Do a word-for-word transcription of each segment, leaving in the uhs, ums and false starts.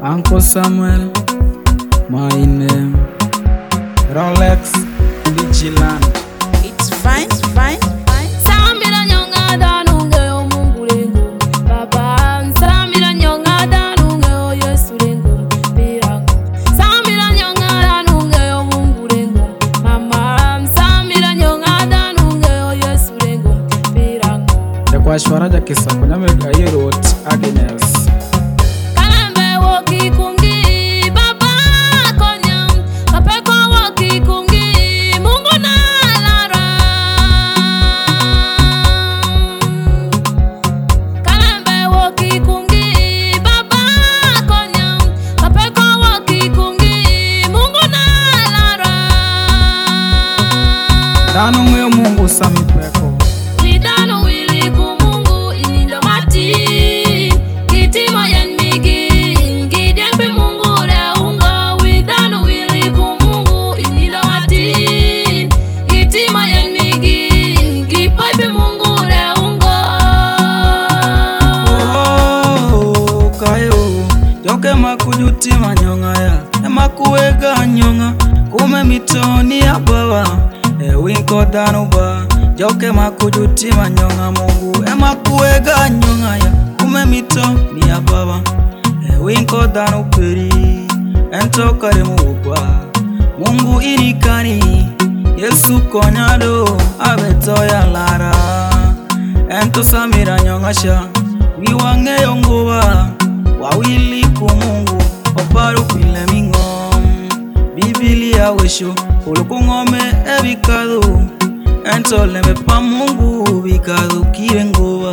Uncle Samuel, my name, Rolex, Vigilant. It's fine, it's fine, fine. Samira nyonga danunge o Mungu lengo Baba. Samira nyonga danunge o Yesu lengo Birango. Samira nyonga danunge o Mungu lengo Mama. Samira nyonga danunge o Yesu lengo Birango. Dekwa shwara jakisa kuna mega yerot Agnes. Dano mwe Mungu sami peko. Widano wili ku Mungu inindo mati. Kitimo yen migi ngidyen pe Mungu le ungo. Widano wili ku Mungu inindo mati. Kitimo yen migi ngipoy pe Mungu le ungo. Oh, kayo yoke makujuti manyonga ya emakuwega nyonga kume mitoni abawa. E winko danuba joke makujuti manyonga Mungu ema kuwega nyonga ya kume mito ni ababa. E winko danu peri ento kare mugwa Mungu irikani Yesu konyado abeto ya lara ento samira nyonga sha wiwange yongoba wawili ku Mungu oparu pile mingom Biblia wesho Ulukungome ebikado Entole mepa Mungu bikado kirengoba.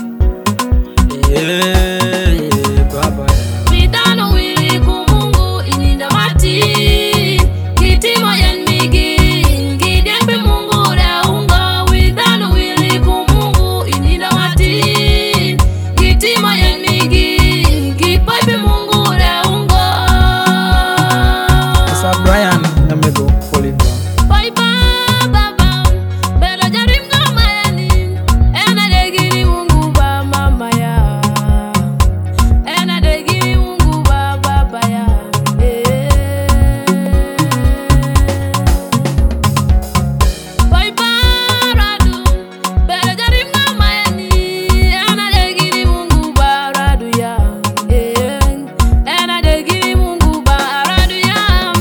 Eh, baba Widano wili ku Mungu ininda mati. Kitimo yen migi ngidyen pe Mungu le ungo. Widano wili ku Mungu ininda mati. Kitimo yen migi ngipoy pe Mungu le ungo. Asa Brian namego Oliver. Bye bye baba, bela jarim ngoma yani. Ena degini Mungu ba mama ya. Ena degini Mungu ba baba ya. Bye bye radu, bela jarim ngoma yani. Ena degini Mungu ba radu ya. Ena degini Mungu ba radu ya.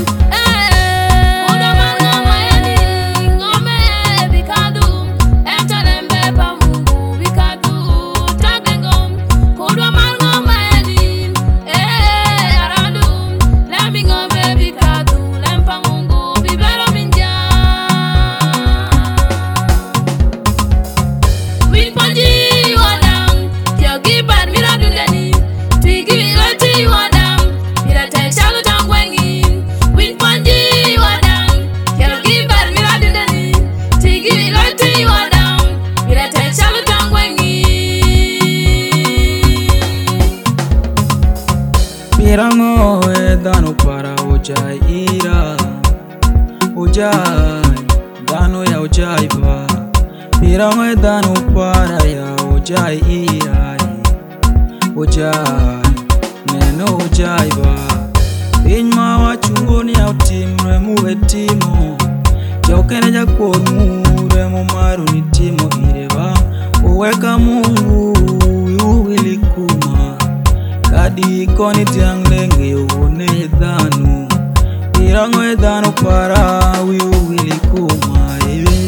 Pirango e dano para ojai ira. Ojai dano ya ojai ba. Pirango e dano para ya ojai ira. Ojai neno ojai ba. Inma wachungoni ya utimre muwe timo. Jokene jakwo mure mu maru ni timo ireba. Uweka Mungu yuwili kuma. Kadi koni tiang lenge uone dhanu Pirango e dhanu para wiu wili kuma.